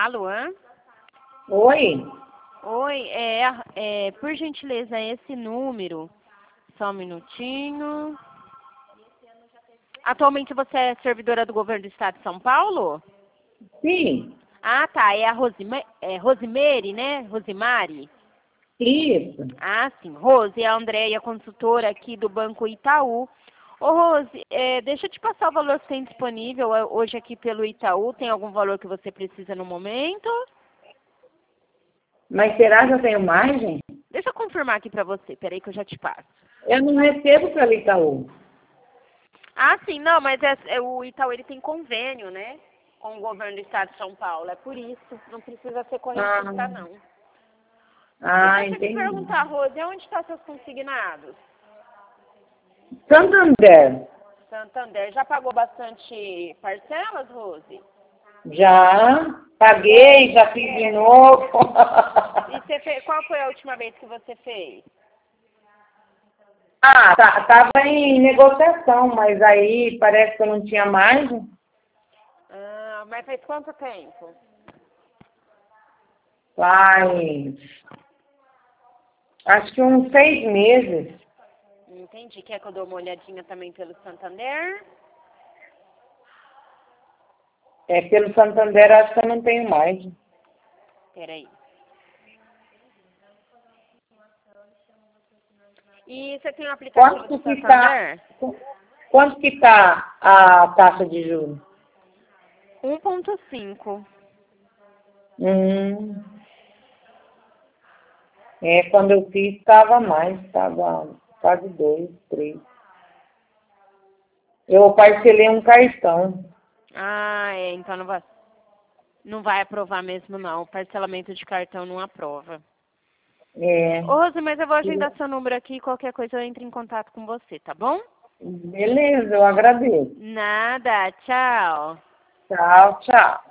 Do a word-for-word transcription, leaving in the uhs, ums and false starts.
Luan? Oi? Oi, é, é, por gentileza, esse número. Só um minutinho. Atualmente você é servidora do governo do estado de São Paulo? Sim. Ah, tá. É a Rosima, é Rosemary, né? Rosemary? Isso. Ah, sim. Rose, é a Andréia, consultora aqui do Banco Itaú. Ô, Rose, é, deixa eu te passar o valor que tem disponível hoje aqui pelo Itaú. Tem algum valor que você precisa no momento? Mas será que eu tenho margem? Deixa eu confirmar aqui pra você. Peraí que eu já te passo. Eu não recebo pelo Itaú. Ah, sim. Não, mas é, é, o Itaú ele tem convênio, né? Com o governo do estado de São Paulo. É por isso. Não precisa ser correntista, Ah, não. E ah, deixa eu te entendi. perguntar, Rose, onde estão seus consignados? Santander. Santander. Já pagou bastante parcelas, Rose? Já paguei, já fiz de novo. E você fez, qual foi a última vez que você fez? Ah, tá, tava em negociação, mas aí parece que eu não tinha margem. Ah, mas faz quanto tempo? Faz, acho que uns seis meses. Entendi. Quer que eu dou uma olhadinha também pelo Santander? É, pelo Santander acho que eu não tenho margem. Peraí. E você tem um aplicativo Quanto do que tá, Santander? quanto que tá a taxa de juros? um ponto cinco. Hum, é, quando eu fiz estava mais, estava quase dois, três. Eu parcelei um cartão. Ah, é. Então não vai, não vai aprovar mesmo, não. O parcelamento de cartão não aprova. É, Ô, Rose, mas eu vou agendar seu número aqui e qualquer coisa eu entro em contato com você, tá bom? beleza, eu agradeço. Nada. Tchau. Tchau, tchau.